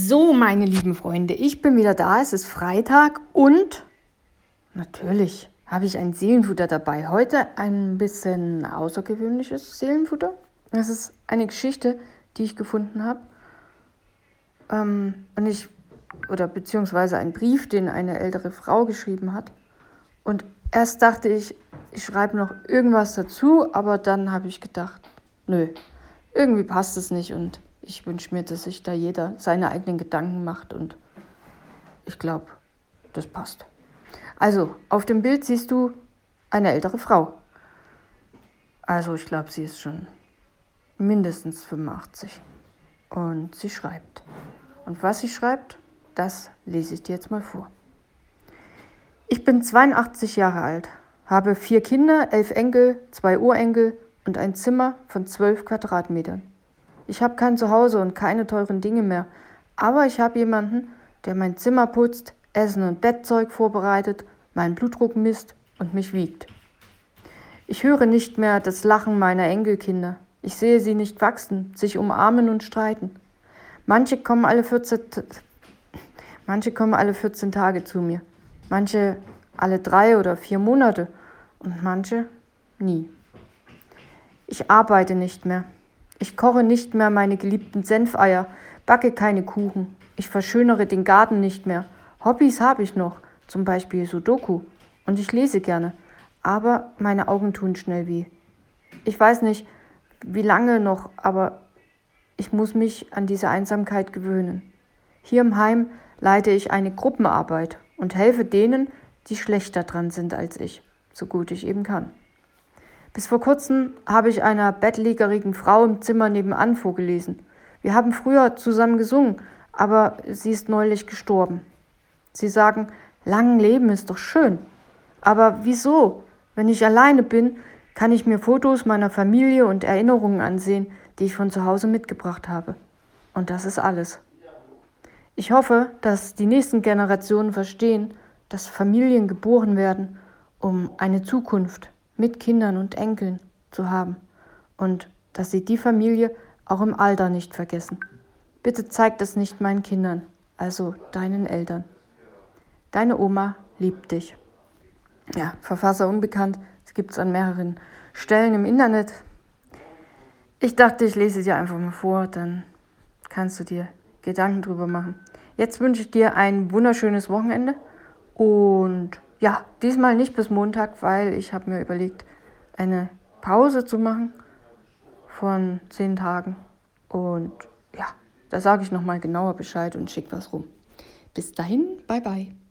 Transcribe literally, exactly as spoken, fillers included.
So, meine lieben Freunde, ich bin wieder da. Es ist Freitag und natürlich habe ich ein Seelenfutter dabei. Heute ein bisschen außergewöhnliches Seelenfutter. Das ist eine Geschichte, die ich gefunden habe. Ähm, und ich, oder beziehungsweise ein Brief, den eine ältere Frau geschrieben hat. Und erst dachte ich, ich schreibe noch irgendwas dazu, aber dann habe ich gedacht, nö, irgendwie passt es nicht und ich wünsche mir, dass sich da jeder seine eigenen Gedanken macht und ich glaube, das passt. Also, auf dem Bild siehst du eine ältere Frau. Also, ich glaube, sie ist schon mindestens fünfundachtzig und sie schreibt. Und was sie schreibt, das lese ich dir jetzt mal vor. Ich bin zweiundachtzig Jahre alt, habe vier Kinder, elf Enkel, zwei Urenkel und ein Zimmer von zwölf Quadratmetern. Ich habe kein Zuhause und keine teuren Dinge mehr, aber ich habe jemanden, der mein Zimmer putzt, Essen und Bettzeug vorbereitet, meinen Blutdruck misst und mich wiegt. Ich höre nicht mehr das Lachen meiner Enkelkinder. Ich sehe sie nicht wachsen, sich umarmen und streiten. Manche kommen alle vierzehn, manche kommen alle vierzehn Tage zu mir, manche alle drei oder vier Monate und manche nie. Ich arbeite nicht mehr. Ich koche nicht mehr meine geliebten Senfeier, backe keine Kuchen. Ich verschönere den Garten nicht mehr. Hobbys habe ich noch, zum Beispiel Sudoku. Und ich lese gerne, aber meine Augen tun schnell weh. Ich weiß nicht, wie lange noch, aber ich muss mich an diese Einsamkeit gewöhnen. Hier im Heim leite ich eine Gruppenarbeit und helfe denen, die schlechter dran sind als ich, so gut ich eben kann. Bis vor kurzem habe ich einer bettlägerigen Frau im Zimmer nebenan vorgelesen. Wir haben früher zusammen gesungen, aber sie ist neulich gestorben. Sie sagen, lang Leben ist doch schön. Aber wieso? Wenn ich alleine bin, kann ich mir Fotos meiner Familie und Erinnerungen ansehen, die ich von zu Hause mitgebracht habe. Und das ist alles. Ich hoffe, dass die nächsten Generationen verstehen, dass Familien geboren werden, um eine Zukunft mit Kindern und Enkeln zu haben und dass sie die Familie auch im Alter nicht vergessen. Bitte zeig das nicht meinen Kindern, also deinen Eltern. Deine Oma liebt dich. Ja, Verfasser unbekannt, es gibt es an mehreren Stellen im Internet. Ich dachte, ich lese dir einfach mal vor, dann kannst du dir Gedanken drüber machen. Jetzt wünsche ich dir ein wunderschönes Wochenende und ja, diesmal nicht bis Montag, weil ich habe mir überlegt, eine Pause zu machen von zehn Tagen. Und ja, da sage ich nochmal genauer Bescheid und schicke was rum. Bis dahin, bye bye.